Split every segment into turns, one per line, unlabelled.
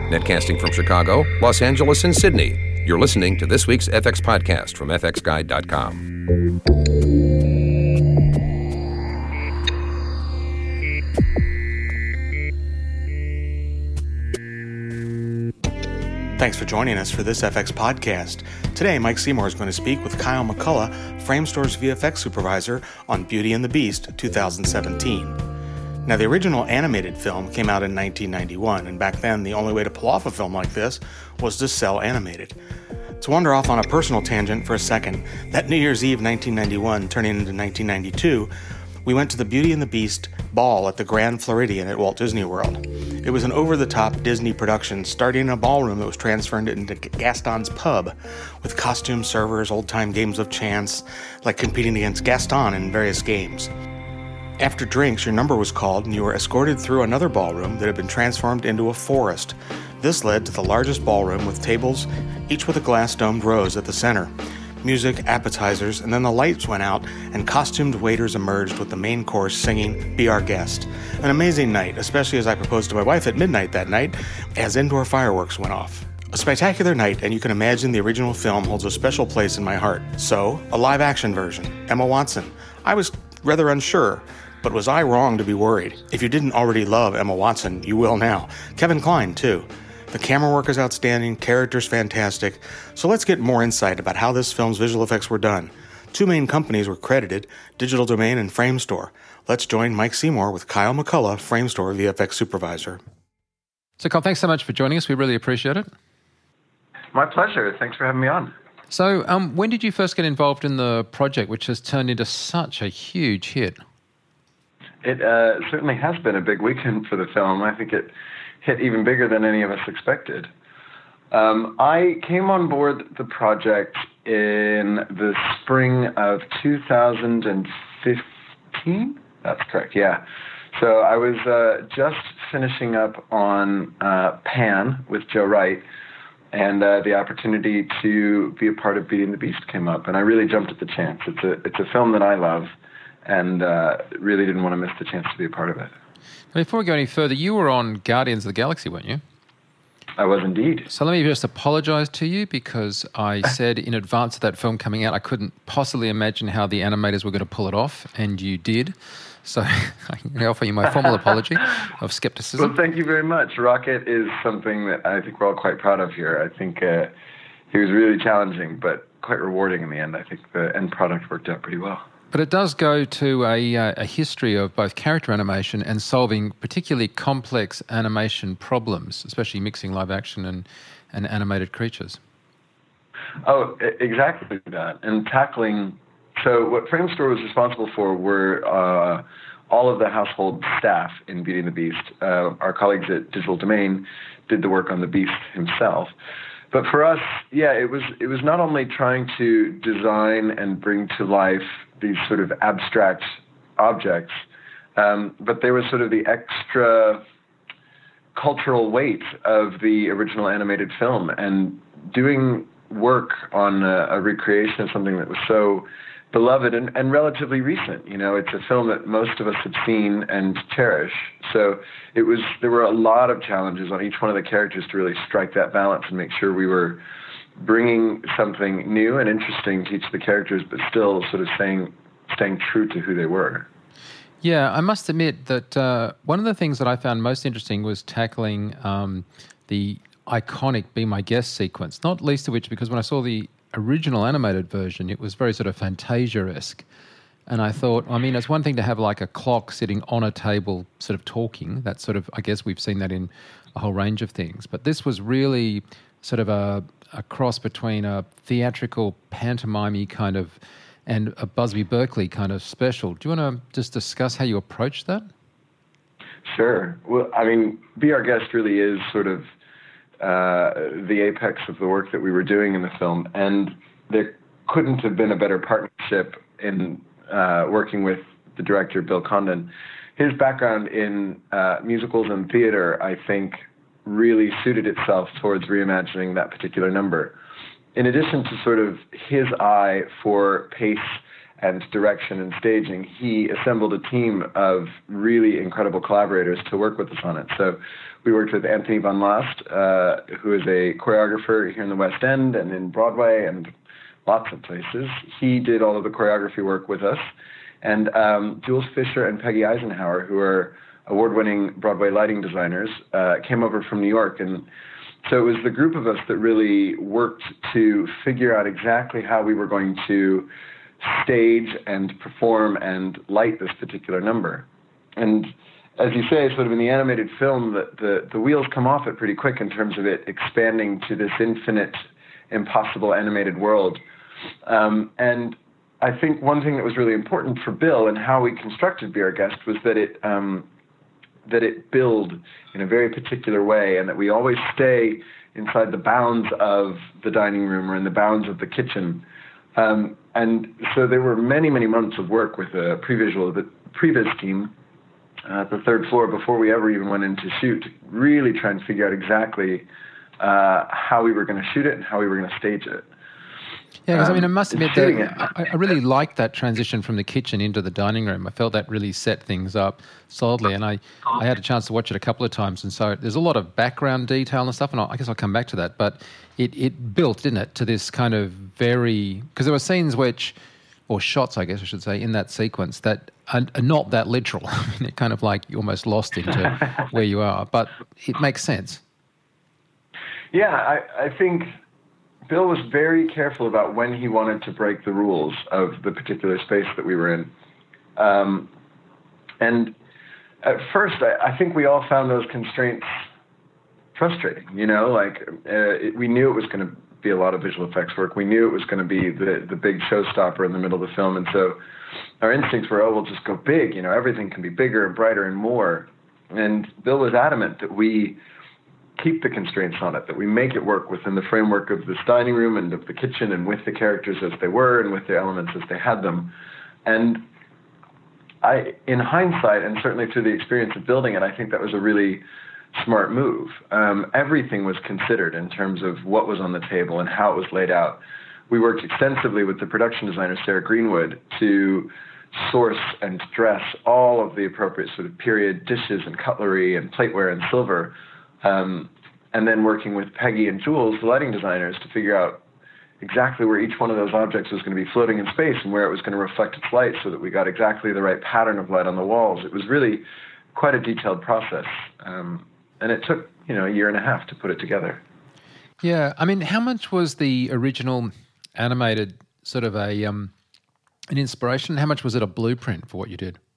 Netcasting from Chicago, Los Angeles, and Sydney. You're listening to this week's FX podcast from fxguide.com.
Thanks for joining us for this FX podcast. Today, Mike Seymour is going to speak with Kyle McCullough, Framestore's VFX supervisor on Beauty and the Beast 2017. Now, the original animated film came out in 1991, and back then, the only way to pull off a film like this was to sell animated. To wander off on a personal tangent for a second, that New Year's Eve 1991 turning into 1992, we went to the Beauty and the Beast ball at the Grand Floridian at Walt Disney World. It was an over-the-top Disney production starting in a ballroom that was transferred into Gaston's pub, with costume servers, old-time games of chance, like competing against Gaston in various games. After drinks, your number was called and you were escorted through another ballroom that had been transformed into a forest. This led to the largest ballroom with tables, each with a glass-domed rose at the center. Music, appetizers, and then the lights went out and costumed waiters emerged with the main course singing Be Our Guest. An amazing night, especially as I proposed to my wife at midnight that night as indoor fireworks went off. A spectacular night, and you can imagine the original film holds a special place in my heart. So, a live-action version, Emma Watson. I was rather unsure, but was I wrong to be worried? If you didn't already love Emma Watson, you will now. Kevin Kline, too. The camera work is outstanding, characters fantastic, so let's get more insight about how this film's visual effects were done. Two main companies were credited, Digital Domain and Framestore. Let's join Mike Seymour with Kyle McCullough, Framestore VFX supervisor.
So Kyle, thanks so much for joining us. We really appreciate it.
My pleasure. Thanks for having me on.
So when did you first get involved in the project, which has turned into such a huge hit?
It certainly has been a big weekend for the film. I think it hit even bigger than any of us expected. I came on board the project in the spring of 2015. That's correct, yeah. So I was just finishing up on Pan with Joe Wright, and the opportunity to be a part of Beauty and the Beast came up, and I really jumped at the chance. It's a film that I love, and really didn't want to miss the chance to be a part of it.
Before we go any further, you were on Guardians of the Galaxy, weren't you?
I was indeed.
So let me just apologize to you because I said in advance of that film coming out, I couldn't possibly imagine how the animators were going to pull it off, and you did. So I can offer you my formal apology of skepticism.
Well, thank you very much. Rocket is something that I think we're all quite proud of here. I think it was really challenging, but quite rewarding in the end. I think the end product worked out pretty well.
But it does go to a history of both character animation and solving particularly complex animation problems, especially mixing live action and animated creatures.
Oh, exactly that. And tackling... So what Framestore was responsible for were all of the household staff in Beauty and the Beast. Our colleagues at Digital Domain did the work on the Beast himself. But for us, yeah, it was not only trying to design and bring to life these sort of abstract objects, but there was sort of the extra cultural weight of the original animated film, and doing work on a recreation of something that was so beloved and relatively recent. You know, it's a film that most of us have seen and cherish. So there were a lot of challenges on each one of the characters to really strike that balance and make sure we were bringing something new and interesting to each of the characters, but still sort of staying true to who they were.
Yeah, I must admit that one of the things that I found most interesting was tackling the iconic Be My Guest sequence, not least of which because when I saw the original animated version, it was very sort of Fantasia-esque. And I thought, I mean, it's one thing to have like a clock sitting on a table sort of talking. That's sort of, I guess we've seen that in a whole range of things. But this was really sort of a cross between a theatrical pantomime kind of and a Busby Berkeley kind of special. Do you want to just discuss how you approached that?
Sure. Well, I mean, Be Our Guest really is sort of the apex of the work that we were doing in the film, and there couldn't have been a better partnership in working with the director, Bill Condon. His background in musicals and theater, I think, really suited itself towards reimagining that particular number. In addition to sort of his eye for pace and direction and staging, he assembled a team of really incredible collaborators to work with us on it. So we worked with Anthony Van Last, who is a choreographer here in the West End and in Broadway and lots of places. He did all of the choreography work with us. And Jules Fisher and Peggy Eisenhower, who are award-winning Broadway lighting designers, came over from New York. And so it was the group of us that really worked to figure out exactly how we were going to stage and perform and light this particular number. And as you say, sort of in the animated film, the wheels come off it pretty quick in terms of it expanding to this infinite, impossible animated world. And I think one thing that was really important for Bill and how we constructed Be Our Guest was that it build in a very particular way, and that we always stay inside the bounds of the dining room or in the bounds of the kitchen. And so there were many, many months of work with the previs team at the third floor before we ever even went in to shoot, to really try and figure out exactly how we were going to shoot it and how we were going to stage it.
Yeah, because I must admit that I really liked that transition from the kitchen into the dining room. I felt that really set things up solidly, and I had a chance to watch it a couple of times, and so there's a lot of background detail and stuff, and I guess I'll come back to that, but it built, didn't it, to this kind of very... Because there were scenes or shots, I guess I should say, in that sequence that are not that literal. I mean, it kind of like you're almost lost into where you are, but it makes sense.
Yeah, I think... Bill was very careful about when he wanted to break the rules of the particular space that we were in. And at first, I think we all found those constraints frustrating, we knew it was going to be a lot of visual effects work. We knew it was going to be the big showstopper in the middle of the film. And so our instincts were, we'll just go big, everything can be bigger and brighter and more. And Bill was adamant that we keep the constraints on it, that we make it work within the framework of this dining room and of the kitchen and with the characters as they were and with the elements as they had them. And in hindsight, and certainly through the experience of building it, I think that was a really smart move. Everything was considered in terms of what was on the table and how it was laid out. We worked extensively with the production designer, Sarah Greenwood, to source and dress all of the appropriate sort of period dishes and cutlery and plateware and silver. And then working with Peggy and Jules, the lighting designers, to figure out exactly where each one of those objects was going to be floating in space and where it was going to reflect its light so that we got exactly the right pattern of light on the walls. It was really quite a detailed process. And it took, a year and a half to put it together.
Yeah. I mean, how much was the original animated sort of an inspiration? How much was it a blueprint for what you did?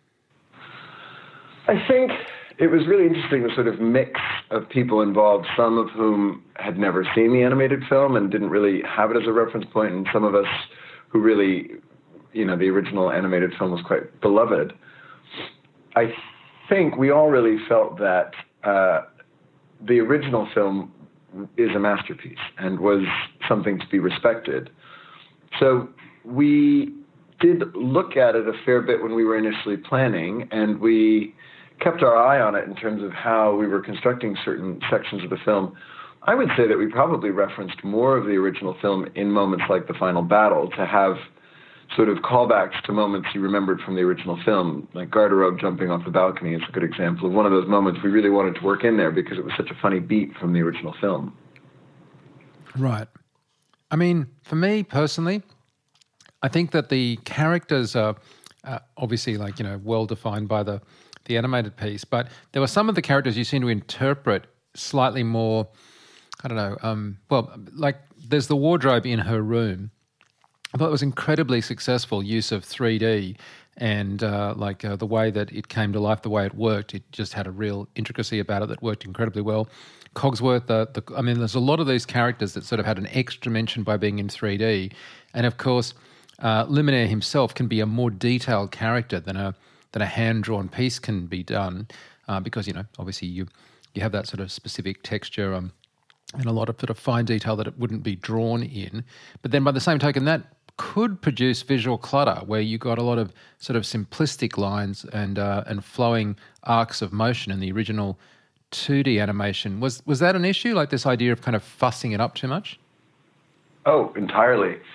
I think it was really interesting, the sort of mix of people involved, some of whom had never seen the animated film and didn't really have it as a reference point, and some of us who really, the original animated film was quite beloved. I think we all really felt that the original film is a masterpiece and was something to be respected. So we did look at it a fair bit when we were initially planning, and we kept our eye on it in terms of how we were constructing certain sections of the film. I would say that we probably referenced more of the original film in moments like the final battle to have sort of callbacks to moments you remembered from the original film, like Garderobe jumping off the balcony is a good example of one of those moments we really wanted to work in there because it was such a funny beat from the original film.
Right. I mean, for me personally, I think that the characters are obviously well defined by the animated piece, but there were some of the characters you seem to interpret slightly more, I don't know, like there's the wardrobe in her room. I thought it was incredibly successful use of 3D and the way that it came to life, the way it worked. It just had a real intricacy about it that worked incredibly well. Cogsworth, there's a lot of these characters that sort of had an extra dimension by being in 3D. And of course, Luminaire himself can be a more detailed character than a hand-drawn piece can be done because, obviously you have that sort of specific texture and a lot of sort of fine detail that it wouldn't be drawn in. But then by the same token, that could produce visual clutter where you got a lot of sort of simplistic lines and flowing arcs of motion in the original 2D animation. Was that an issue, like this idea of kind of fussing it up too much?
Oh, entirely.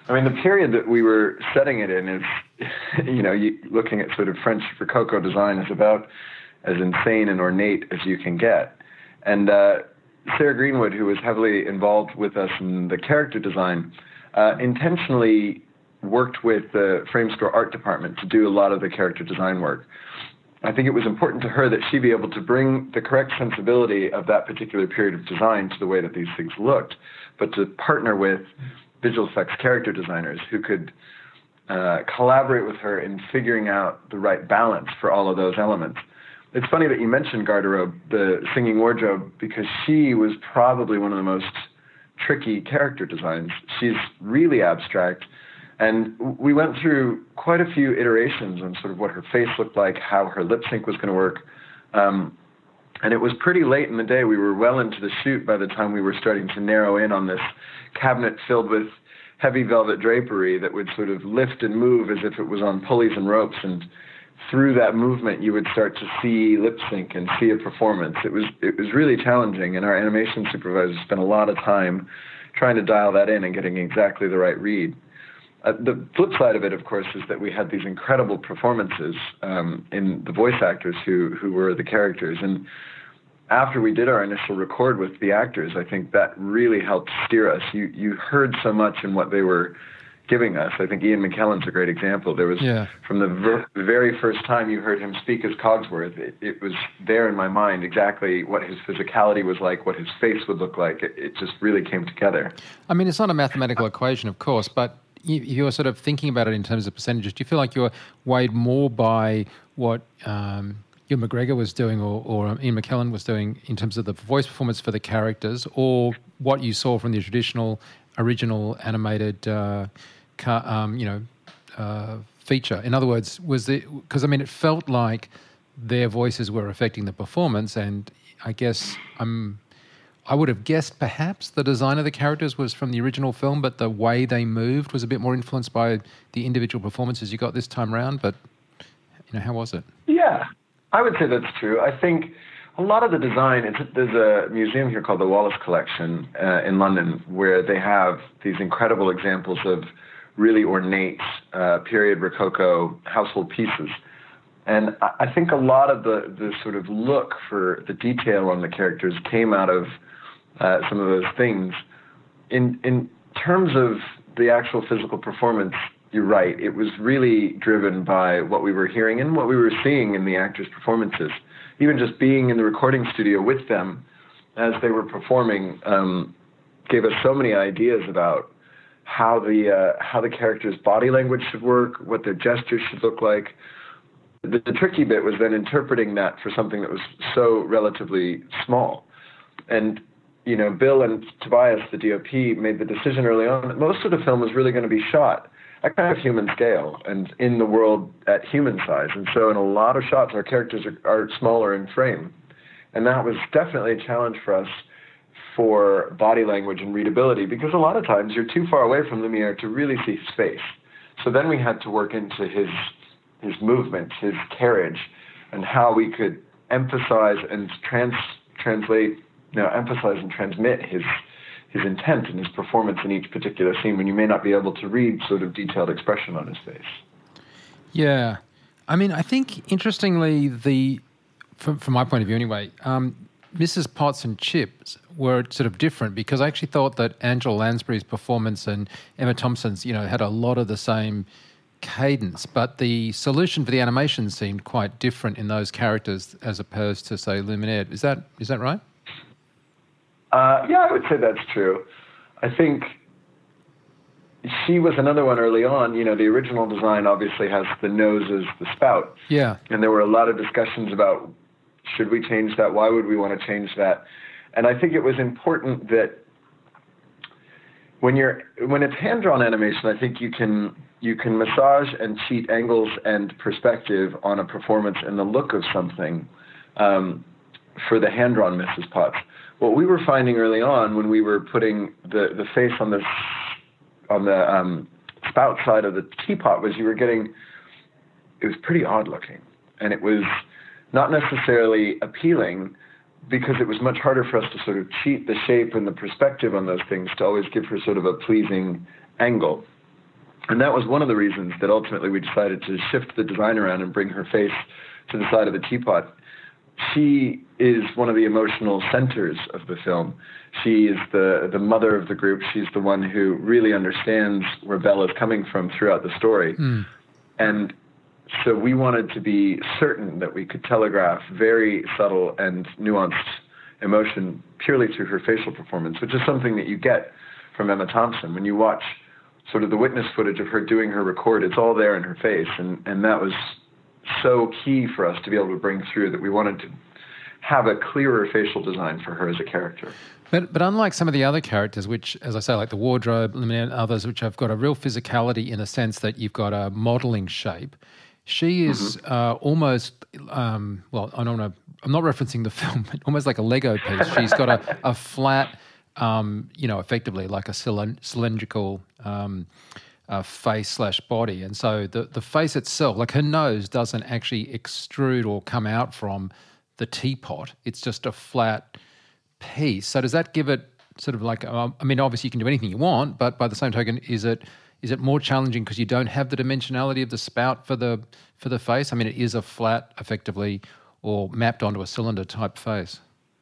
I mean, the period that we were setting it in is, looking at sort of French Rococo design is about as insane and ornate as you can get. And Sarah Greenwood, who was heavily involved with us in the character design, intentionally worked with the Framestore art department to do a lot of the character design work. I think it was important to her that she be able to bring the correct sensibility of that particular period of design to the way that these things looked, but to partner with visual effects character designers who could collaborate with her in figuring out the right balance for all of those elements. It's funny that you mentioned Garderobe, the singing wardrobe, because she was probably one of the most tricky character designs. She's really abstract, and we went through quite a few iterations on sort of what her face looked like, how her lip sync was going to work. And it was pretty late in the day. We were well into the shoot by the time we were starting to narrow in on this cabinet filled with heavy velvet drapery that would sort of lift and move as if it was on pulleys and ropes. And through that movement, you would start to see lip sync and see a performance. It was really challenging, and our animation supervisor spent a lot of time trying to dial that in and getting exactly the right read. The flip side of it, of course, is that we had these incredible performances in the voice actors who were the characters. And after we did our initial record with the actors, I think that really helped steer us. You heard so much in what they were giving us. I think Ian McKellen's a great example. There was, from the very first time you heard him speak as Cogsworth, it was there in my mind exactly what his physicality was like, what his face would look like. It just really came together.
I mean, it's not a mathematical equation, of course, but you're sort of thinking about it in terms of percentages. Do you feel like you're weighed more by what Ewan McGregor was doing or Ian McKellen was doing in terms of the voice performance for the characters, or what you saw from the original animated feature? In other words, was it because it felt like their voices were affecting the performance, and I guess I would have guessed perhaps the design of the characters was from the original film, but the way they moved was a bit more influenced by the individual performances you got this time around. But how was it?
Yeah, I would say that's true. I think a lot of the design, there's a museum here called the Wallace Collection in London, where they have these incredible examples of really ornate period Rococo household pieces. And I think a lot of the sort of look for the detail on the characters came out of some of those things. In terms of the actual physical performance, you're right. It was really driven by what we were hearing and what we were seeing in the actors' performances. Even just being in the recording studio with them as they were performing gave us so many ideas about how the characters' body language should work, what their gestures should look like. The tricky bit was then interpreting that for something that was so relatively small. And Bill and Tobias, the DOP, made the decision early on that most of the film was really going to be shot at kind of human scale and in the world at human size. And so in a lot of shots, our characters are smaller in frame. And that was definitely a challenge for us for body language and readability, because a lot of times you're too far away from Lumiere to really see his face. So then we had to work into his movement, his carriage, and how we could emphasize and emphasize and transmit his intent and his performance in each particular scene when you may not be able to read sort of detailed expression on his face.
Yeah. I think, interestingly, from my point of view anyway, Mrs. Potts and Chips were sort of different, because I actually thought that Angela Lansbury's performance and Emma Thompson's, had a lot of the same cadence, but the solution for the animation seemed quite different in those characters as opposed to, say, Lumiere. Is that right?
Yeah, I would say that's true. I think she was another one early on. The original design obviously has the nose as the spout. Yeah. And there were a lot of discussions about, should we change that? Why would we want to change that? And I think it was important that when it's hand-drawn animation, I think you can massage and cheat angles and perspective on a performance and the look of something for the hand-drawn Mrs. Potts. What we were finding early on when we were putting the face on the spout side of the teapot was it was pretty odd looking, and it was not necessarily appealing, because it was much harder for us to sort of cheat the shape and the perspective on those things to always give her sort of a pleasing angle. And that was one of the reasons that ultimately we decided to shift the design around and bring her face to the side of the teapot. She is one of the emotional centers of the film. She is the mother of the group. She's the one who really understands where Bella's coming from throughout the story. And so we wanted to be certain that we could telegraph very subtle and nuanced emotion purely through her facial performance, which is something that you get from Emma Thompson. When you watch sort of the witness footage of her doing her record, it's all there in her face. And that was so key for us to be able to bring through, that we wanted to have a clearer facial design for her as a character.
But unlike some of the other characters, which, as I say, like the wardrobe, and others, which have got a real physicality in a sense that you've got a modelling shape, she is almost, I'm not referencing the film, but almost like a Lego piece. She's got a flat, effectively like a cylindrical face/body. And so the face itself, like her nose doesn't actually extrude or come out from the teapot. It's just a flat piece. So does that give it sort of like, obviously you can do anything you want, but by the same token, is it more challenging because you don't have the dimensionality of the spout for the face? I mean, it is a flat, effectively, or mapped onto a cylinder type face.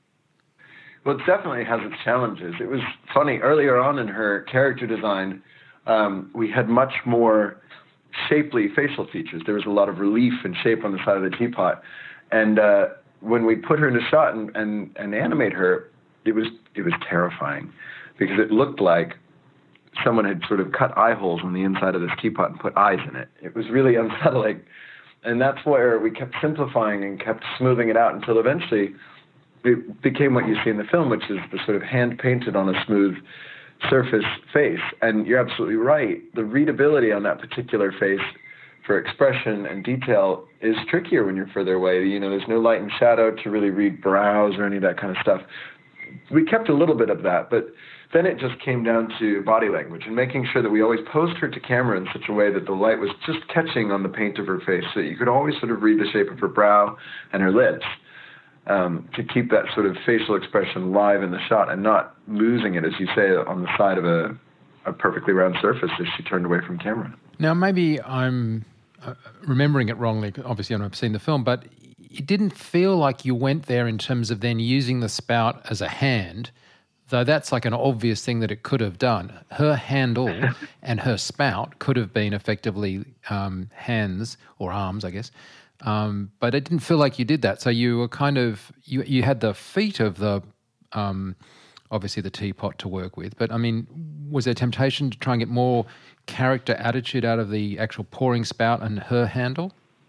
Well, it definitely has its challenges. It was funny, earlier on in her character design, we had much more shapely facial features. There was a lot of relief and shape on the side of the teapot. And when we put her in a shot and animate her, it was terrifying, because it looked like someone had sort of cut eye holes on the inside of this teapot and put eyes in it. It was really unsettling. And that's where we kept simplifying and kept smoothing it out until eventually it became what you see in the film, which is the sort of hand-painted on a smooth surface face. And you're absolutely right. The readability on that particular face for expression and detail is trickier when you're further away. There's no light and shadow to really read brows or any of that kind of stuff. We kept a little bit of that, but then it just came down to body language and making sure that we always posed her to camera in such a way that the light was just catching on the paint of her face, so that you could always sort of read the shape of her brow and her lips, to keep that sort of facial expression live in the shot and not losing it, as you say, on the side of a perfectly round surface as she turned away from camera.
Now, maybe I'm remembering it wrongly, obviously I've seen the film, but it didn't feel like you went there in terms of then using the spout as a hand, though that's like an obvious thing that it could have done. Her handle and her spout could have been effectively hands or arms, I guess, but it didn't feel like you did that. So you were kind of, you had the feet of the, obviously the teapot to work with, but I mean, was there temptation to try and get more character attitude out of the actual pouring spout and her handle?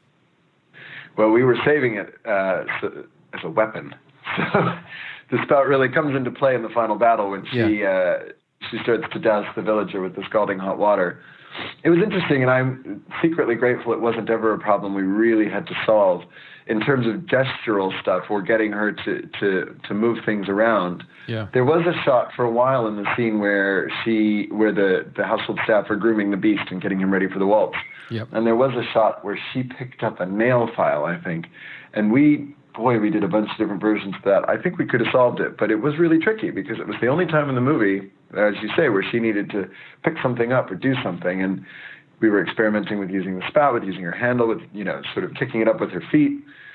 Well, we were saving it as a weapon. So the spout really comes into play in the final battle when she starts to douse the villager with the scalding hot water. It was interesting, and I'm secretly grateful it wasn't ever a problem we really had to solve. In terms of gestural stuff or getting her to move things around, there was a shot for a while in the scene where the household staff are grooming the beast and getting him ready for the waltz.
Yep.
And there was a shot where she picked up a nail file, I think, and we did a bunch of different versions of that. I think we could have solved it, but it was really tricky because it was the only time in the movie, as you say, where she needed to pick something up or do something, and we were experimenting with using the spout, with using her handle, with sort of kicking it up with her feet.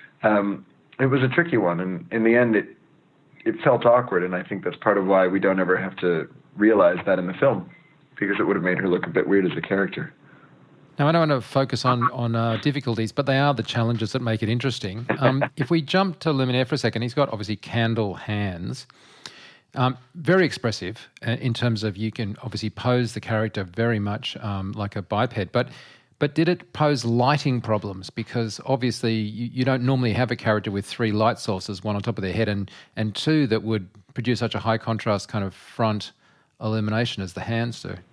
It was a tricky one, and in the end, it felt awkward, and I think that's part of why we don't ever have to realize that in the film, because it would have made her look a bit weird as a character.
Now, I don't want to focus on difficulties, but they are the challenges that make it interesting. If we jump to Luminaire for a second, he's got obviously candle hands. Very expressive in terms of you can obviously pose the character very much like a biped, but did it pose lighting problems? Because obviously you don't normally have a character with three light sources, one on top of their head and two that would produce such a high contrast kind of front illumination as the hands do.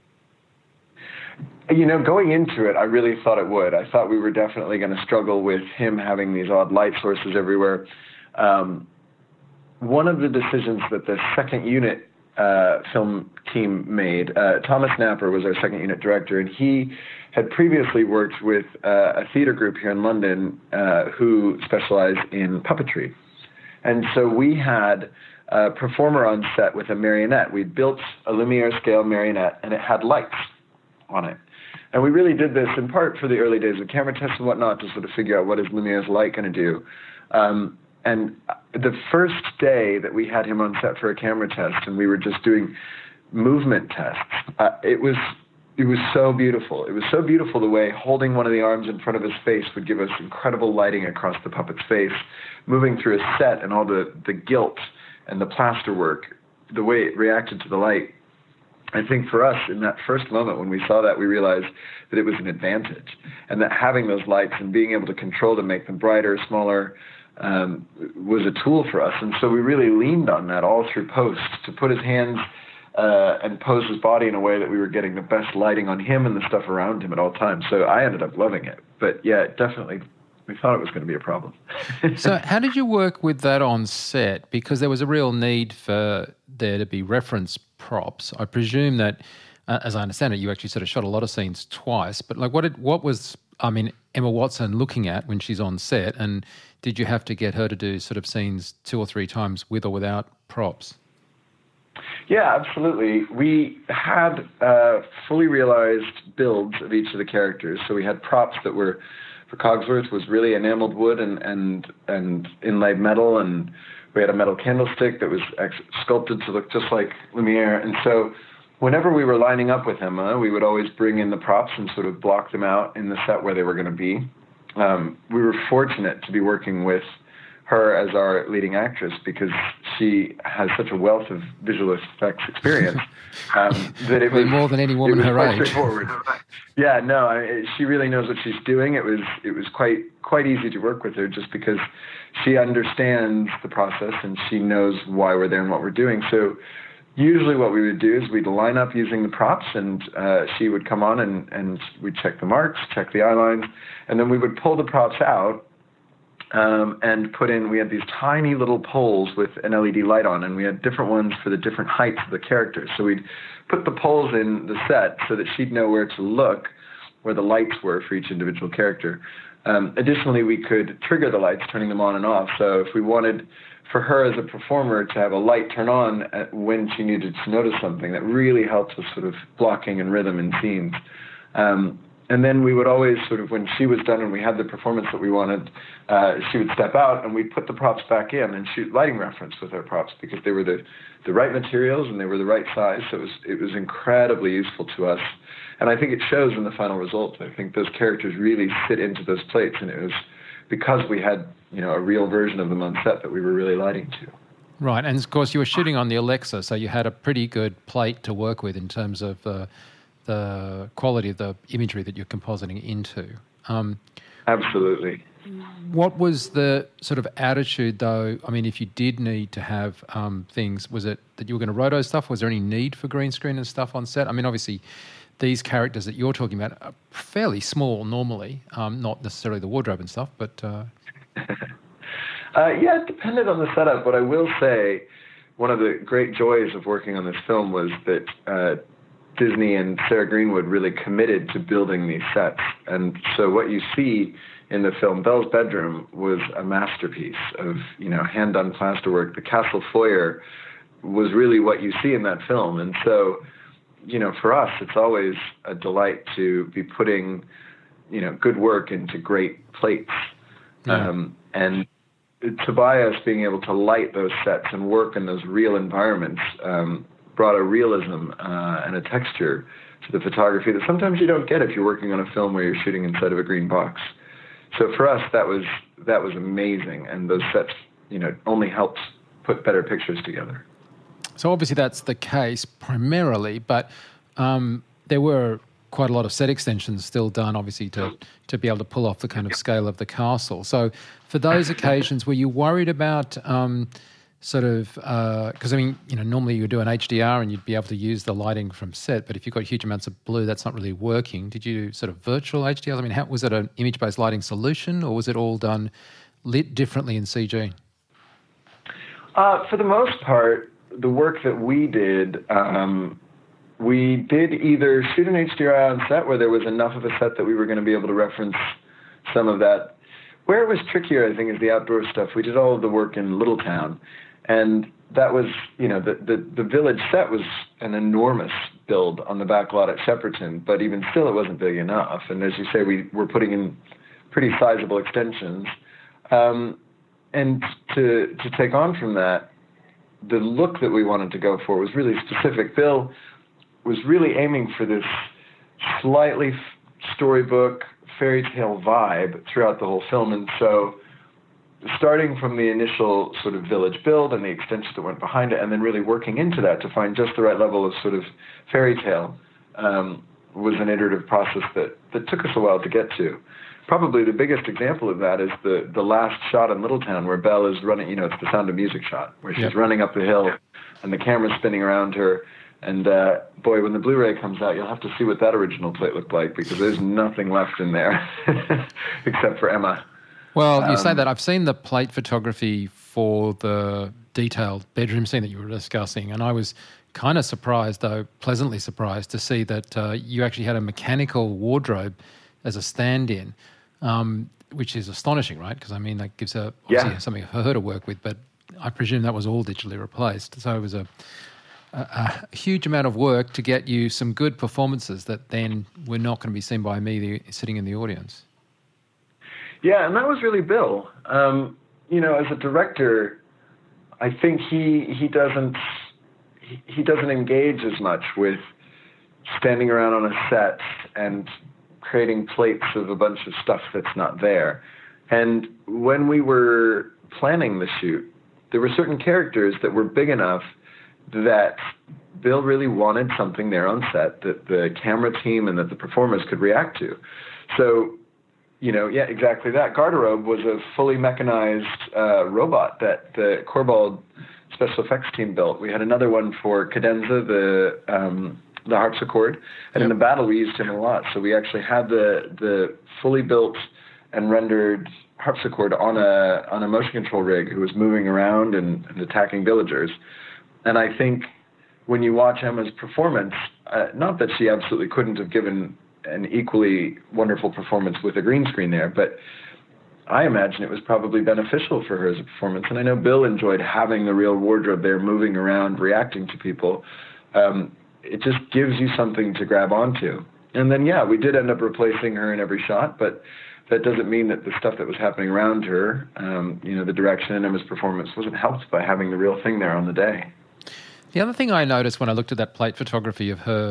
Going into it, I really thought it would. I thought we were definitely going to struggle with him having these odd light sources everywhere. One of the decisions that the second unit film team made, Thomas Napper was our second unit director, and he had previously worked with a theater group here in London who specialized in puppetry. And so we had a performer on set with a marionette. We built a Lumiere scale marionette, and it had lights on it. And we really did this in part for the early days of camera tests and whatnot to sort of figure out what is Lumiere's light going to do. And the first day that we had him on set for a camera test and we were just doing movement tests, it was so beautiful. It was so beautiful the way holding one of the arms in front of his face would give us incredible lighting across the puppet's face, moving through a set and all the gilt and the plaster work, the way it reacted to the light. I think for us, in that first moment when we saw that, we realized that it was an advantage, and that having those lights and being able to control them, make them brighter, smaller, was a tool for us. And so we really leaned on that all through post to put his hands and pose his body in a way that we were getting the best lighting on him and the stuff around him at all times. So I ended up loving it. But yeah, definitely, we thought it was going to be a problem.
So how did you work with that on set? Because there was a real need for there to be reference props. I presume that, as I understand it, you actually sort of shot a lot of scenes twice. But like, what was Emma Watson looking at when she's on set? And did you have to get her to do sort of scenes 2 or 3 times with or without props?
Yeah, absolutely. We had fully realized builds of each of the characters. So we had props that were, for Cogsworth, was really enameled wood and inlaid metal, and we had a metal candlestick that was sculpted to look just like Lumiere. And so whenever we were lining up with Emma, we would always bring in the props and sort of block them out in the set where they were going to be. We were fortunate to be working with her as our leading actress because she has such a wealth of visual effects experience that it was
more than any woman her age.
Yeah, no, she really knows what she's doing. It was quite easy to work with her just because she understands the process and she knows why we're there and what we're doing. So usually what we would do is we'd line up using the props, and she would come on and we'd check the marks, check the eye lines, and then we would pull the props out and put in, we had these tiny little poles with an LED light on, and we had different ones for the different heights of the characters. So we'd put the poles in the set so that she'd know where to look, where the lights were for each individual character. Additionally, we could trigger the lights, turning them on and off. So if we wanted for her as a performer to have a light turn on when she needed to notice something, that really helped with sort of blocking and rhythm in scenes. And then we would always sort of, when she was done and we had the performance that we wanted, she would step out and we'd put the props back in and shoot lighting reference with our props because they were the right materials and they were the right size. So it was incredibly useful to us. And I think it shows in the final result. I think those characters really sit into those plates, and it was because we had, a real version of them on set that we were really lighting to.
Right, and of course you were shooting on the Alexa, so you had a pretty good plate to work with in terms of the quality of the imagery that you're compositing into.
Absolutely.
What was the sort of attitude, though? I mean, if you did need to have things, was it that you were going to roto stuff? Was there any need for green screen and stuff on set? I mean, obviously, these characters that you're talking about are fairly small normally, not necessarily the wardrobe and stuff, but...
Yeah, it depended on the setup, but I will say one of the great joys of working on this film was that Disney and Sarah Greenwood really committed to building these sets. And so what you see in the film, Belle's bedroom, was a masterpiece of, hand-done plasterwork. The castle foyer was really what you see in that film. And so, for us, it's always a delight to be putting, good work into great plates.
Yeah.
And Tobias being able to light those sets and work in those real environments brought a realism and a texture to the photography that sometimes you don't get if you're working on a film where you're shooting inside of a green box. So for us, that was amazing, and those sets, only helped put better pictures together.
So obviously that's the case primarily, but there were quite a lot of set extensions still done, obviously, to be able to pull off the kind of scale of the castle. So for those occasions, were you worried about because, normally you would do an HDR and you'd be able to use the lighting from set, but if you've got huge amounts of blue, that's not really working. Did you do sort of virtual HDR? I mean, was it an image-based lighting solution, or was it all done lit differently in CG?
For the most part, the work that we did either shoot an HDR on set where there was enough of a set that we were going to be able to reference some of that. Where it was trickier, I think, is the outdoor stuff. We did all of the work in Littletown, and that was, the village set was an enormous build on the back lot at Shepperton, but even still, it wasn't big enough. And as you say, we were putting in pretty sizable extensions. And to take on from that, the look that we wanted to go for was really specific. Bill was really aiming for this slightly storybook, fairy tale vibe throughout the whole film. And so starting from the initial sort of village build and the extension that went behind it, and then really working into that to find just the right level of sort of fairy tale, was an iterative process that took us a while to get to. Probably the biggest example of that is the last shot in Littletown where Belle is running, it's the Sound of Music shot, where she's running up the hill and the camera's spinning around her. And boy, when the Blu-ray comes out, you'll have to see what that original plate looked like, because there's nothing left in there except for Emma.
Well, you say that. I've seen the plate photography for the detailed bedroom scene that you were discussing, and I was kind of surprised, though pleasantly surprised, to see that you actually had a mechanical wardrobe as a stand-in, which is astonishing, right? Because, I mean, that gives her obviously something for her to work with, but I presume that was all digitally replaced. So it was a huge amount of work to get you some good performances that then were not going to be seen by me sitting in the audience.
Yeah, and that was really Bill. As a director, I think he doesn't engage as much with standing around on a set and creating plates of a bunch of stuff that's not there. And when we were planning the shoot, there were certain characters that were big enough that Bill really wanted something there on set that the camera team and that the performers could react to. So, exactly that. Garderobe was a fully mechanized robot that the Corbold special effects team built. We had another one for Cadenza, the harpsichord, and in the battle we used him a lot. So we actually had the fully built and rendered harpsichord on a motion control rig who was moving around and attacking villagers. And I think when you watch Emma's performance, not that she absolutely couldn't have given an equally wonderful performance with a green screen there, but I imagine it was probably beneficial for her as a performance. And I know Bill enjoyed having the real wardrobe there, moving around, reacting to people. It just gives you something to grab onto. And then, we did end up replacing her in every shot, but that doesn't mean that the stuff that was happening around her, the direction in Emma's performance wasn't helped by having the real thing there on the day.
The other thing I noticed when I looked at that plate photography of her,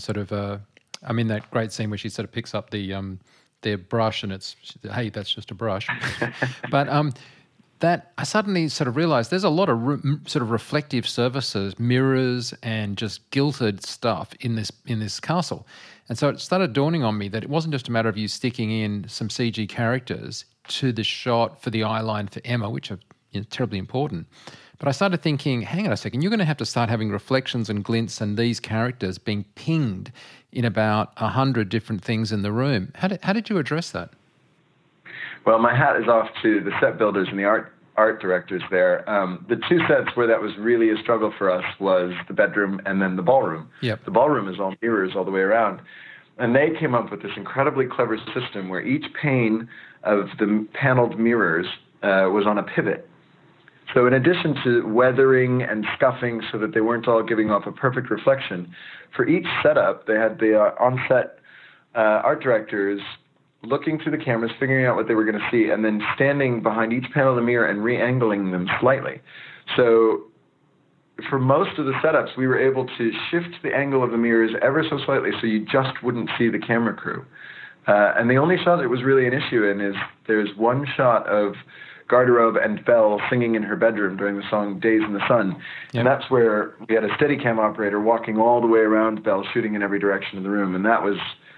that great scene where she sort of picks up their brush and it's, hey, that's just a brush. But that I suddenly sort of realized there's a lot of sort of reflective surfaces, mirrors and just gilded stuff in this castle. And so it started dawning on me that it wasn't just a matter of you sticking in some CG characters to the shot for the eye line for Emma, which are terribly important. But I started thinking, hang on a second, you're going to have to start having reflections and glints and these characters being pinged in about 100 different things in the room. How did you address that?
Well, my hat is off to the set builders and the art directors there. The two sets where that was really a struggle for us was the bedroom and then the ballroom.
Yep.
The ballroom is all mirrors all the way around. And they came up with this incredibly clever system where each pane of the paneled mirrors was on a pivot. So in addition to weathering and scuffing so that they weren't all giving off a perfect reflection, for each setup, they had the on-set art directors looking through the cameras, figuring out what they were going to see, and then standing behind each panel of the mirror and re-angling them slightly. So for most of the setups, we were able to shift the angle of the mirrors ever so slightly so you just wouldn't see the camera crew. And the only shot that was really an issue in is there's one shot of Garderobe and Belle singing in her bedroom during the song Days in the Sun. Yep. And that's where we had a Steadicam operator walking all the way around Belle, shooting in every direction of the room. And that was,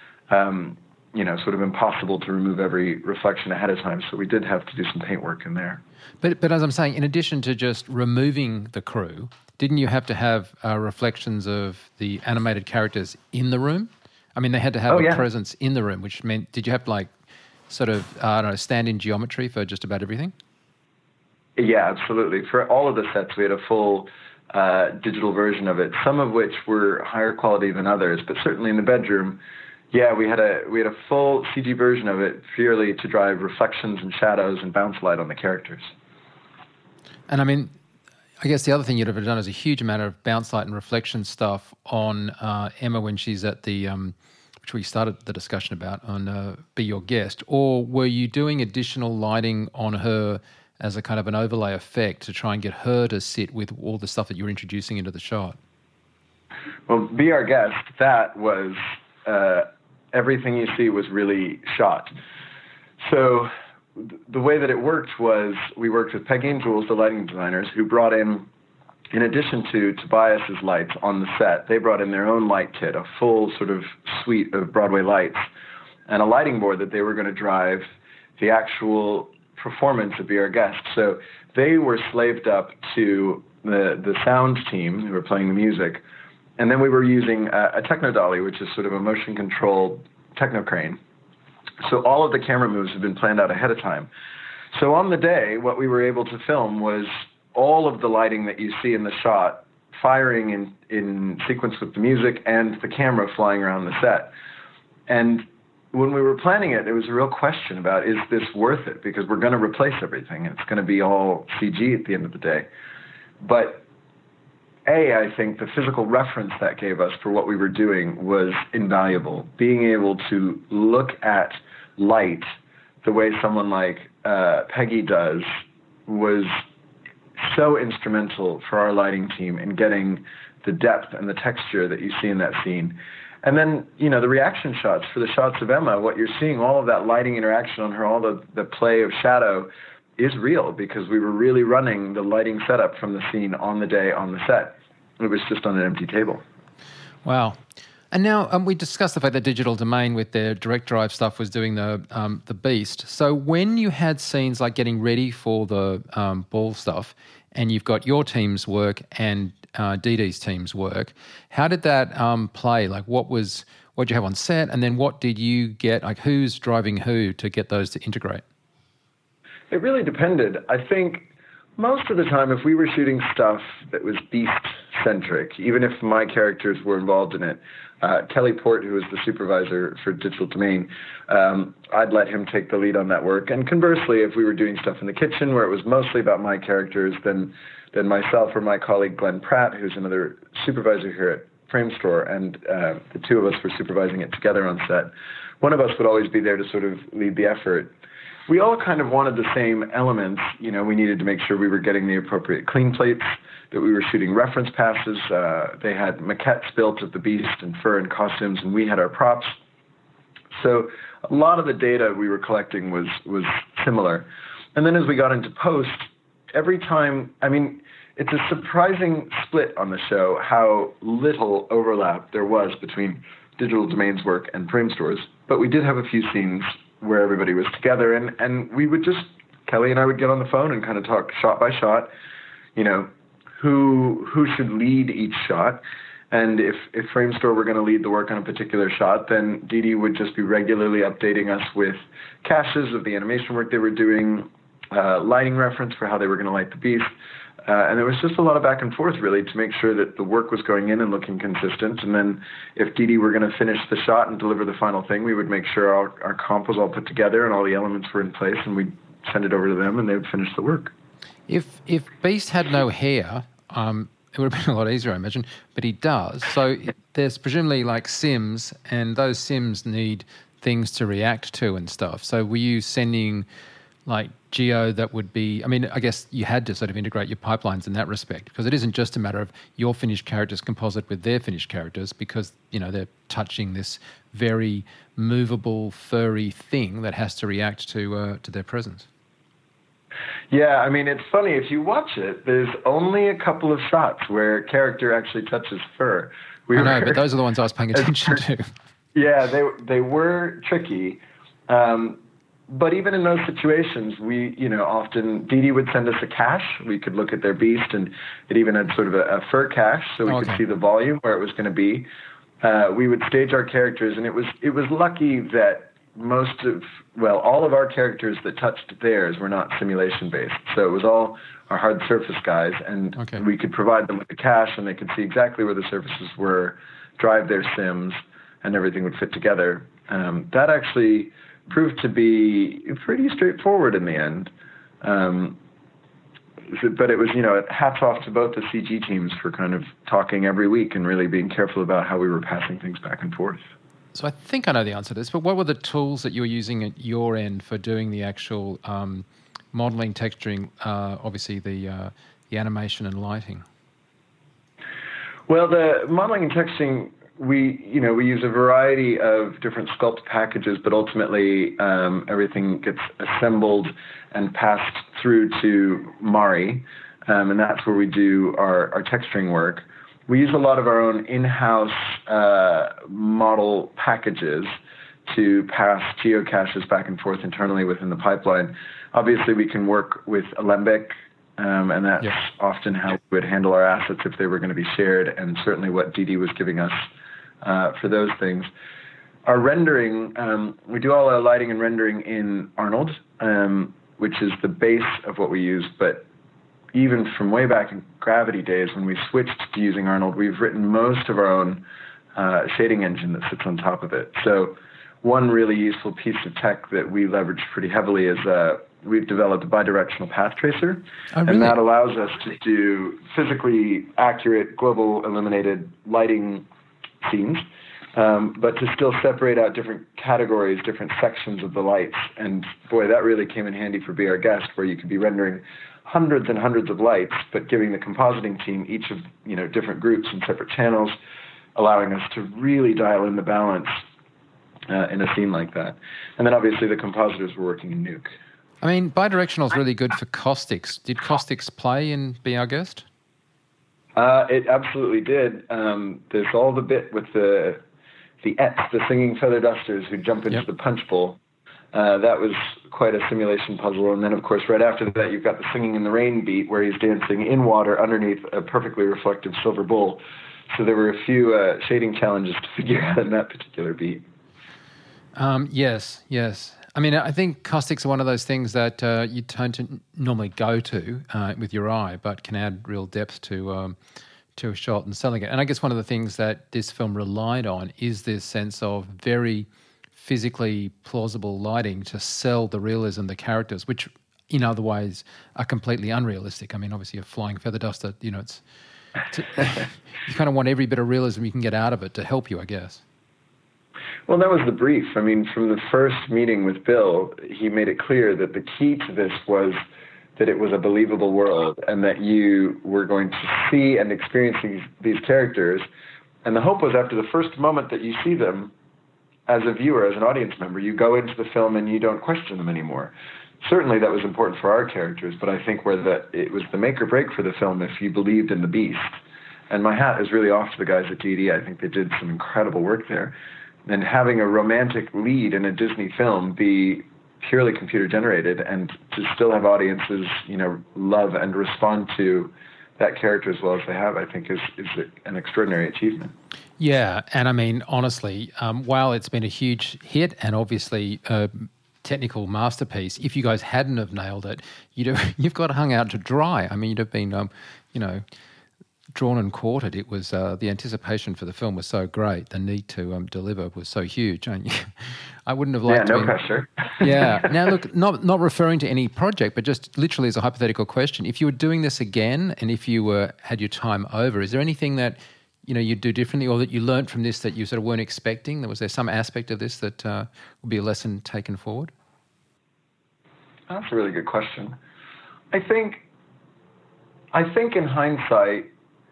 sort of impossible to remove every reflection ahead of time. So we did have to do some paint work in there.
But as I'm saying, in addition to just removing the crew, didn't you have to have reflections of the animated characters in the room? I mean, they had to have a presence in the room, which meant, did you have stand-in geometry for just about everything?
Yeah, absolutely. For all of the sets, we had a full digital version of it, some of which were higher quality than others, but certainly in the bedroom, we had a full CG version of it purely to drive reflections and shadows and bounce light on the characters.
And I mean, I guess the other thing you'd have done is a huge amount of bounce light and reflection stuff on Emma when she's at the, which we started the discussion about, on Be Your Guest, or were you doing additional lighting on her as a kind of an overlay effect to try and get her to sit with all the stuff that you're introducing into the shot?
Well, Be Our Guest, that was, everything you see was really shot. So the way that it worked was we worked with Peggy and Jules, the lighting designers, who brought in addition to Tobias's lights on the set, they brought in their own light kit, a full sort of suite of Broadway lights, and a lighting board that they were going to drive the actual performance of Be Our Guest. So they were slaved up to the sound team who were playing the music, and then we were using a techno dolly, which is sort of a motion control techno crane. So all of the camera moves have been planned out ahead of time. So on the day, what we were able to film was all of the lighting that you see in the shot firing in sequence with the music and the camera flying around the set. And when we were planning it, there was a real question about, is this worth it? Because we're going to replace everything, and it's going to be all CG at the end of the day. But I think the physical reference that gave us for what we were doing was invaluable. Being able to look at light the way someone like Peggy does was so instrumental for our lighting team in getting the depth and the texture that you see in that scene. And then, the reaction shots, for the shots of Emma, what you're seeing, all of that lighting interaction on her, all the play of shadow is real, because we were really running the lighting setup from the scene on the day on the set. It was just on an empty table.
Wow. And now we discussed the fact that Digital Domain with their direct drive stuff was doing the Beast. So when you had scenes like getting ready for the ball stuff, and you've got your team's work and Dee Dee's team's work, how did that play? Like what did you have on set, and then what did you get? Like who's driving who to get those to integrate?
It really depended. I think most of the time, if we were shooting stuff that was Beast-centric, even if my characters were involved in it, Kelly Port, who was the supervisor for Digital Domain, I'd let him take the lead on that work. And conversely, if we were doing stuff in the kitchen where it was mostly about my characters, then myself or my colleague Glenn Pratt, who's another supervisor here at Framestore, and the two of us were supervising it together on set, one of us would always be there to sort of lead the effort. We all kind of wanted the same elements. We needed to make sure we were getting the appropriate clean plates, that we were shooting reference passes. They had maquettes built of the Beast and fur and costumes, and we had our props. So a lot of the data we were collecting was similar. And then as we got into post, every time, it's a surprising split on the show how little overlap there was between Digital Domain's work and Framestore's. But we did have a few scenes where everybody was together, and we would just, Kelly and I would get on the phone and kind of talk shot by shot, who should lead each shot. And if Framestore were going to lead the work on a particular shot, then Dee Dee would just be regularly updating us with caches of the animation work they were doing, lighting reference for how they were going to light the Beast. And there was just a lot of back and forth, really, to make sure that the work was going in and looking consistent. And then if Dee Dee were going to finish the shot and deliver the final thing, we would make sure our comp was all put together and all the elements were in place, and we'd send it over to them and they would finish the work.
If Beast had no hair, it would have been a lot easier, I imagine, but he does. So there's presumably like Sims, and those Sims need things to react to and stuff. So were you sending like Geo that would be, I guess you had to sort of integrate your pipelines in that respect, because it isn't just a matter of your finished characters composite with their finished characters, because, they're touching this very movable, furry thing that has to react to their presence.
Yeah, it's funny. If you watch it, there's only a couple of shots where character actually touches fur.
I know, but those are the ones I was paying attention to.
Yeah, they were tricky. But even in those situations, we, often Dee Dee would send us a cache. We could look at their Beast, and it even had sort of a fur cache, so we could see the volume where it was going to be. We would stage our characters, and it was lucky that all of our characters that touched theirs were not simulation-based. So it was all our hard surface guys, and we could provide them with a cache, and they could see exactly where the surfaces were, drive their sims, and everything would fit together. That actually proved to be pretty straightforward in the end. but it was, hats off to both the CG teams for kind of talking every week and really being careful about how we were passing things back and forth.
So I think I know the answer to this, but what were the tools that you were using at your end for doing the actual modeling, texturing, obviously the animation and lighting?
Well, the modeling and texturing, we use a variety of different sculpt packages, but ultimately everything gets assembled and passed through to Mari, and that's where we do our texturing work. We use a lot of our own in-house model packages to pass geocaches back and forth internally within the pipeline. Obviously, we can work with Alembic, and that's often how we would handle our assets if they were going to be shared, and certainly what DD was giving us for those things. Our rendering, we do all our lighting and rendering in Arnold, which is the base of what we use, but even from way back in Gravity days when we switched to using Arnold, we've written most of our own shading engine that sits on top of it. So one really useful piece of tech that we leverage pretty heavily is we've developed a bidirectional path tracer, and that allows us to do physically accurate, global illuminated lighting scenes, but to still separate out different categories, different sections of the lights. And boy, that really came in handy for Be Our Guest, where you could be rendering hundreds and hundreds of lights, but giving the compositing team each of different groups and separate channels, allowing us to really dial in the balance in a scene like that. And then obviously the compositors were working in Nuke.
I mean, bidirectional is really good for caustics. Did caustics play in Be Our Guest?
It absolutely did. There's all the bit with the Ets, the singing feather dusters who jump into the punch bowl. That was quite a simulation puzzle. And then, of course, right after that, you've got the Singing in the Rain beat where he's dancing in water underneath a perfectly reflective silver bowl. So there were a few shading challenges to figure out in that particular beat.
Yes. I mean, I think caustics are one of those things that you don't normally go to with your eye, but can add real depth to a shot and selling it. And I guess one of the things that this film relied on is this sense of very physically plausible lighting to sell the realism, the characters, which in other ways are completely unrealistic. I mean, obviously a flying feather duster, you kind of want every bit of realism you can get out of it to help you, I guess.
Well, that was the brief. I mean, from the first meeting with Bill, he made it clear that the key to this was that it was a believable world and that you were going to see and experience these characters. And the hope was after the first moment that you see them, as a viewer, as an audience member, you go into the film and you don't question them anymore. Certainly that was important for our characters, but I think it was the make or break for the film if you believed in the Beast. And my hat is really off to the guys at DD. I think they did some incredible work there. And having a romantic lead in a Disney film be purely computer generated and to still have audiences, love and respond to that character as well as they have, I think is an extraordinary achievement.
Yeah, and I mean, honestly, while it's been a huge hit and obviously a technical masterpiece, if you guys hadn't have nailed it, you've got hung out to dry. I mean, you'd have been, drawn and quartered. It was the anticipation for the film was so great. The need to deliver was so huge. I wouldn't have liked.
Yeah, no pressure.
Yeah. Now, look, not referring to any project, but just literally as a hypothetical question. If you were doing this again, and if you had your time over, is there anything that you'd do differently, or that you learned from this that you sort of weren't expecting? Was there some aspect of this that would be a lesson taken forward?
That's a really good question. I think in hindsight,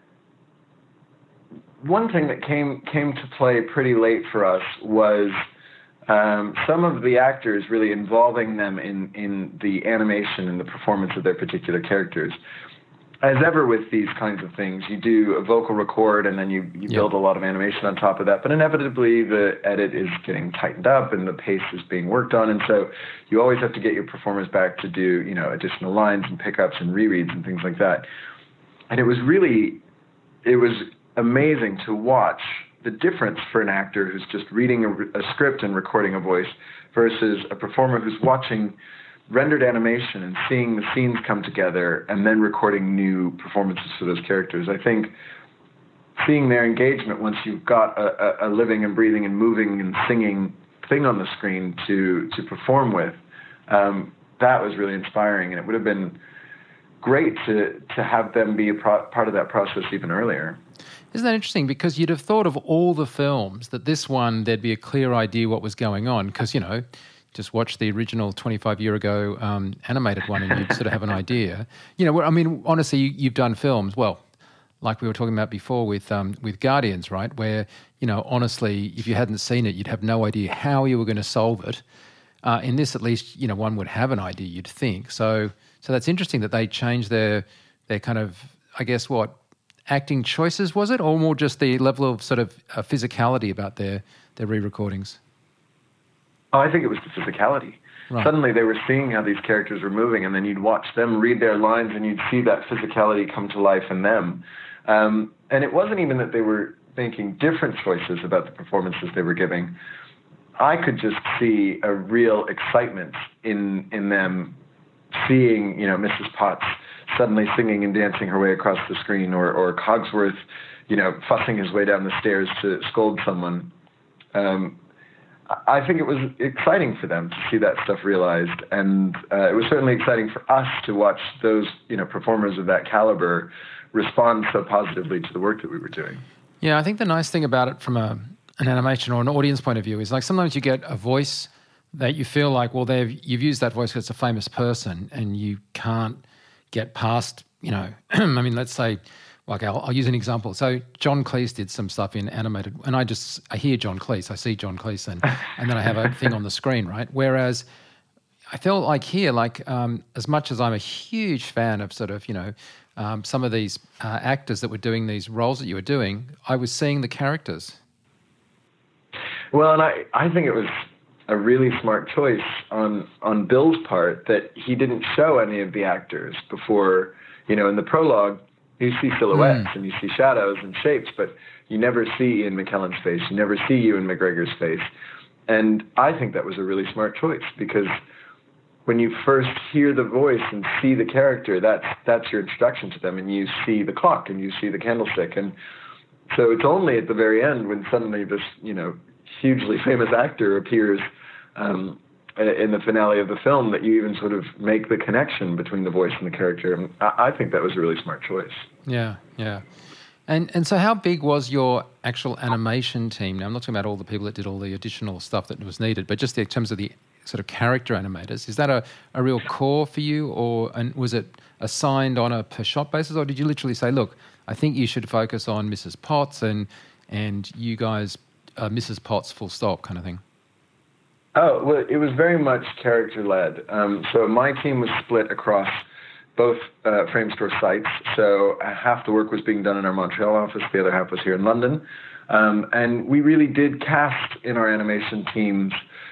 one thing that came to play pretty late for us was some of the actors really involving them in the animation and the performance of their particular characters. As ever with these kinds of things, you do a vocal record and then you build a lot of animation on top of that. But inevitably, the edit is getting tightened up and the pace is being worked on. And so you always have to get your performers back to do, additional lines and pickups and rereads and things like that. And it was amazing to watch the difference for an actor who's just reading a script and recording a voice versus a performer who's watching rendered animation and seeing the scenes come together and then recording new performances for those characters. I think seeing their engagement once you've got a living and breathing and moving and singing thing on the screen to perform with, that was really inspiring. And it would have been great to have them be a part of that process even earlier.
Isn't that interesting? Because you'd have thought of all the films that this one, there'd be a clear idea what was going on. Because, just watch the original 25-year ago animated one and you'd sort of have an idea. I mean, honestly, you've done films, well, like we were talking about before with Guardians, right? Where, honestly, if you hadn't seen it, you'd have no idea how you were going to solve it. In this, at least, one would have an idea, you'd think. So that's interesting that they changed their kind of, I guess, acting choices, was it? Or more just the level of sort of physicality about their re-recordings?
Oh, I think it was the physicality. Right. Suddenly they were seeing how these characters were moving, and then you'd watch them read their lines and you'd see that physicality come to life in them. And it wasn't even that they were making different choices about the performances they were giving. I could just see a real excitement in them seeing, Mrs. Potts suddenly singing and dancing her way across the screen, or Cogsworth, fussing his way down the stairs to scold someone. I think it was exciting for them to see that stuff realized, and it was certainly exciting for us to watch those, performers of that caliber respond so positively to the work that we were doing.
Yeah, I think the nice thing about it from an animation or an audience point of view is, like, sometimes you get a voice that you feel like, well, you've used that voice because it's a famous person, and you can't get past, I mean, let's say, like, I'll use an example. So John Cleese did some stuff in animated, and I hear John Cleese, I see John Cleese, and then I have a thing on the screen, right? Whereas I felt like here, as much as I'm a huge fan of sort of, some of these actors that were doing these roles that you were doing, I was seeing the characters.
Well, and I think it was a really smart choice on Bill's part that he didn't show any of the actors before, in the prologue, you see silhouettes and you see shadows and shapes, but you never see Ian McKellen's face. You never see Ewan McGregor's face. And I think that was a really smart choice, because when you first hear the voice and see the character, that's your introduction to them, and you see the clock and you see the candlestick. And so it's only at the very end when suddenly this, hugely famous actor appears in the finale of the film that you even sort of make the connection between the voice and the character. And I think that was a really smart choice.
Yeah. And so how big was your actual animation team? Now, I'm not talking about all the people that did all the additional stuff that was needed, but just in terms of the sort of character animators, is that a real core for you, and was it assigned on a per shot basis, or did you literally say, look, I think you should focus on Mrs. Potts and you guys, Mrs. Potts full stop kind of thing?
Oh, well, it was very much character-led. So my team was split across both Framestore sites. So half the work was being done in our Montreal office, the other half was here in London. And we really did cast in our animation teams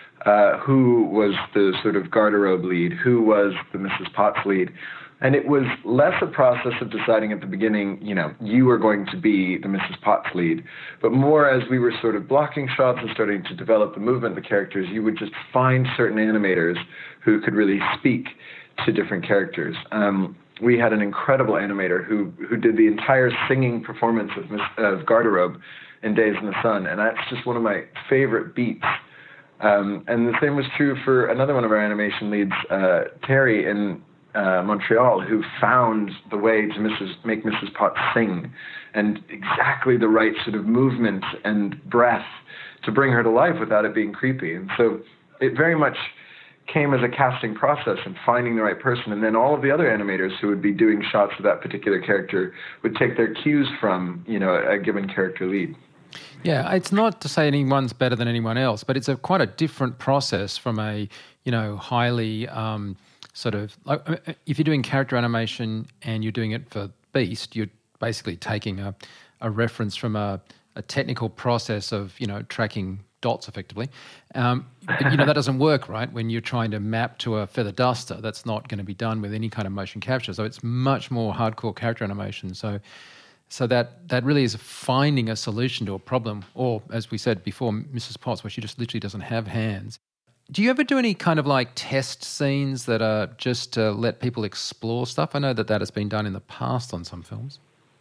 who was the sort of garderobe lead, who was the Mrs. Potts lead. And it was less a process of deciding at the beginning, you are going to be the Mrs. Potts lead, but more as we were sort of blocking shots and starting to develop the movement of the characters, you would just find certain animators who could really speak to different characters. We had an incredible animator who did the entire singing performance of Garderobe in Days in the Sun, and that's just one of my favorite beats. And the same was true for another one of our animation leads, Terry in Montreal, who found the way to make Mrs. Potts sing, and exactly the right sort of movement and breath to bring her to life without it being creepy. And so it very much came as a casting process and finding the right person, and then all of the other animators who would be doing shots of that particular character would take their cues from, a given character lead.
Yeah, it's not to say anyone's better than anyone else, but it's quite a different process from a, highly sort of, like, if you're doing character animation and you're doing it for Beast, you're basically taking a reference from a technical process of, tracking dots effectively. But, that doesn't work, right? When you're trying to map to a feather duster, that's not going to be done with any kind of motion capture. So it's much more hardcore character animation. So that really is finding a solution to a problem, or as we said before, Mrs. Potts, where she just literally doesn't have hands. Do you ever do any kind of like test scenes that are just to let people explore stuff? I know that has been done in the past on some films.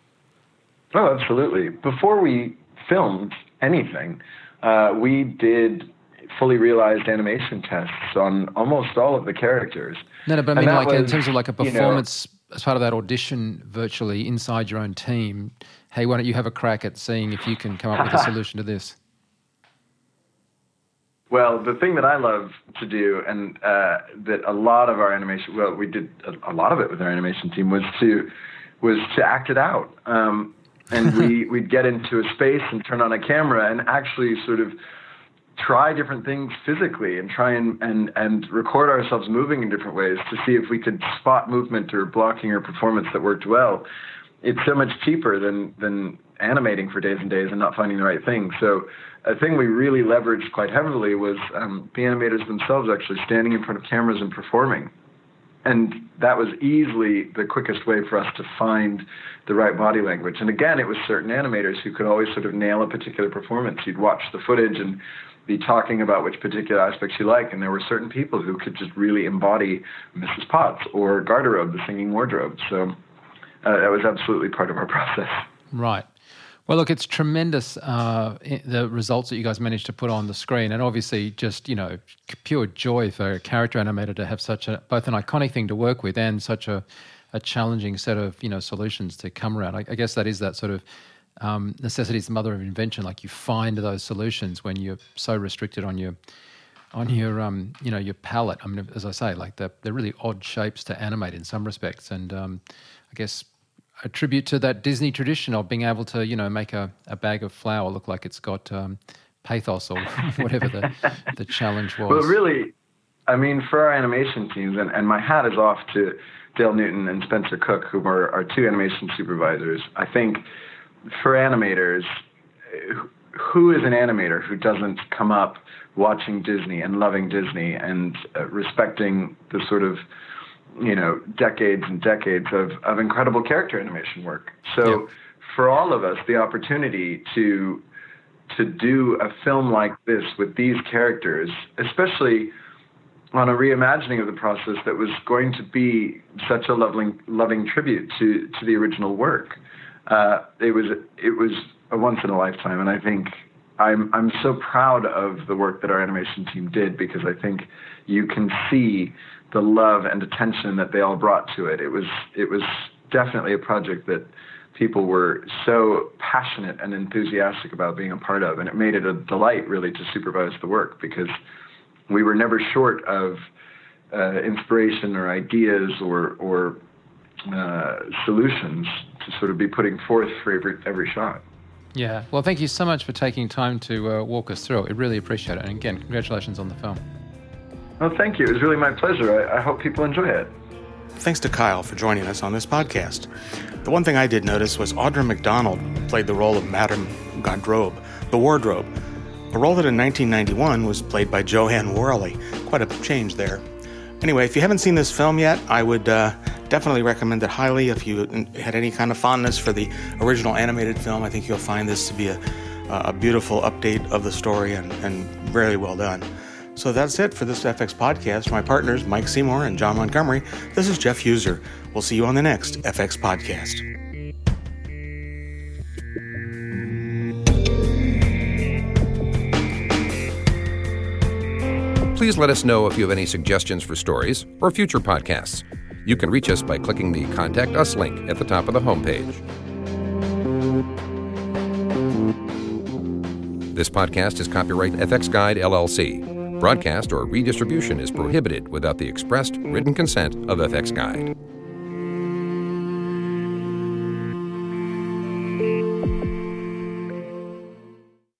Oh, absolutely. Before we filmed anything, we did fully realized animation tests on almost all of the characters.
No, but I mean, like in terms of like a performance as part of that audition virtually inside your own team, hey, why don't you have a crack at seeing if you can come up with a solution to this?
Well, the thing that I love to do, and that a lot of our animation, well, we did a lot of it with our animation team, was to act it out. And we'd get into a space and turn on a camera and actually sort of try different things physically and try and record ourselves moving in different ways to see if we could spot movement or blocking or performance that worked well. It's so much cheaper than animating for days and days and not finding the right thing. So a thing we really leveraged quite heavily was the animators themselves actually standing in front of cameras and performing. And that was easily the quickest way for us to find the right body language. And again, it was certain animators who could always sort of nail a particular performance. You'd watch the footage and be talking about which particular aspects you like, and there were certain people who could just really embody Mrs. Potts or Garderobe, the singing wardrobe. So that was absolutely part of our process.
Right. Well, look, it's tremendous, the results that you guys managed to put on the screen, and obviously just, pure joy for a character animator to have both an iconic thing to work with and such a challenging set of, solutions to come around. I guess that is that sort of necessity is the mother of invention. Like, you find those solutions when you're so restricted on your palette. I mean, as I say, like they're really odd shapes to animate in some respects, and I guess a tribute to that Disney tradition of being able to, make a bag of flour look like it's got pathos or whatever the challenge was.
Well, really, I mean, for our animation teams, and my hat is off to Dale Newton and Spencer Cook, who are our two animation supervisors. I think for animators, who is an animator who doesn't come up watching Disney and loving Disney and respecting the sort of, decades and decades of incredible character animation work. So for all of us, the opportunity to do a film like this with these characters, especially on a reimagining of the process that was going to be such a loving tribute to the original work, it was a once in a lifetime. And I think I'm so proud of the work that our animation team did, because I think you can see the love and attention that they all brought to it. It was definitely a project that people were so passionate and enthusiastic about being a part of, and it made it a delight really to supervise the work, because we were never short of inspiration or ideas or solutions to sort of be putting forth for every shot.
Yeah. Well, thank you so much for taking time to walk us through it. We really appreciate it. And again, congratulations on the film.
Well, thank you. It was really my pleasure. I hope people enjoy it.
Thanks to Kyle for joining us on this podcast. The one thing I did notice was Audra McDonald played the role of Madame Garderobe, the wardrobe, a role that in 1991 was played by Joanne Worley. Quite a change there. Anyway, if you haven't seen this film yet, I would definitely recommend it highly. If you had any kind of fondness for the original animated film, I think you'll find this to be a beautiful update of the story and very well done. So that's it for this FX podcast. My partners, Mike Seymour and John Montgomery. This is Jeff User. We'll see you on the next FX podcast.
Please let us know if you have any suggestions for stories or future podcasts. You can reach us by clicking the Contact Us link at the top of the homepage. This podcast is copyright FX Guide, LLC. Broadcast or redistribution is prohibited without the expressed written consent of FX Guide.